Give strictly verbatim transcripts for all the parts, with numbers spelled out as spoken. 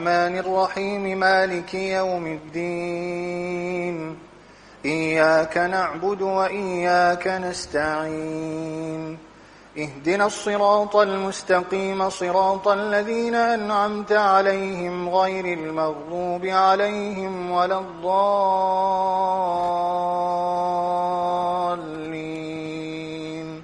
الرحمن الرحيم مالك يوم الدين إياك نعبد وإياك نستعين اهدنا الصراط المستقيم صراط الذين أنعمت عليهم غير المغضوب عليهم ولا الضالين.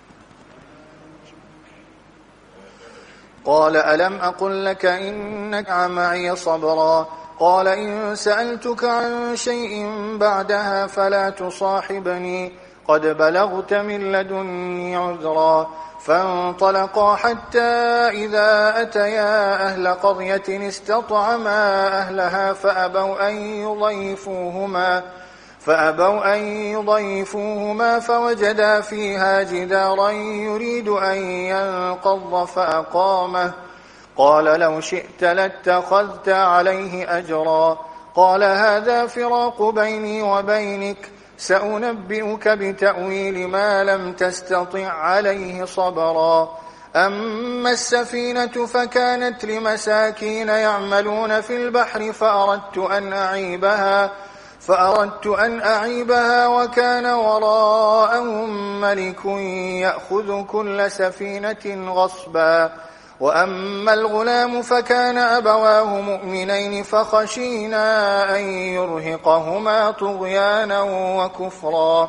قال ألم أقل لك إنك معي صبرا قال إن سألتك عن شيء بعدها فلا تصاحبني قد بلغت من لدني عذرا. فانطلقا حتى إذا أتيا أهل قرية استطعما أهلها فأبوا أن يضيفوهما فأبوا أن يضيفوهما فوجدا فيها جدارا يريد أن ينقض فأقامه قال لو شئت لاتخذت عليه أجرا قال هذا فراق بيني وبينك سأنبئك بتأويل ما لم تستطع عليه صبرا. أما السفينة فكانت لمساكين يعملون في البحر فأردت أن أعيبها فأردت أن أعيبها وكان وراءهم ملك يأخذ كل سفينة غصبا. وأما الغلام فكان أبواه مؤمنين فخشينا أن يرهقهما طغيانا وكفرا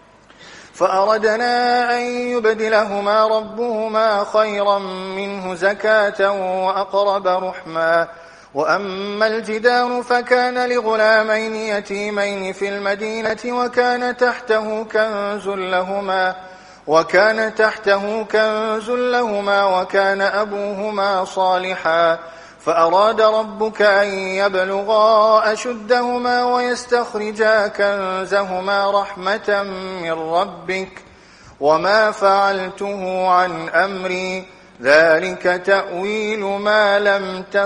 فأردنا أن يبدلهما ربهما خيرا منه زكاة وأقرب رحما. وأما الجدار فكان لغلامين يتيمين في المدينة وكان تحته كنز لهما وكان تحته كنز لهما وكان أبوهما صالحا فأراد ربك أن يبلغا أشدهما ويستخرجا كنزهما رحمة من ربك وما فعلته عن أمري ذلك تأويل ما لم تستطع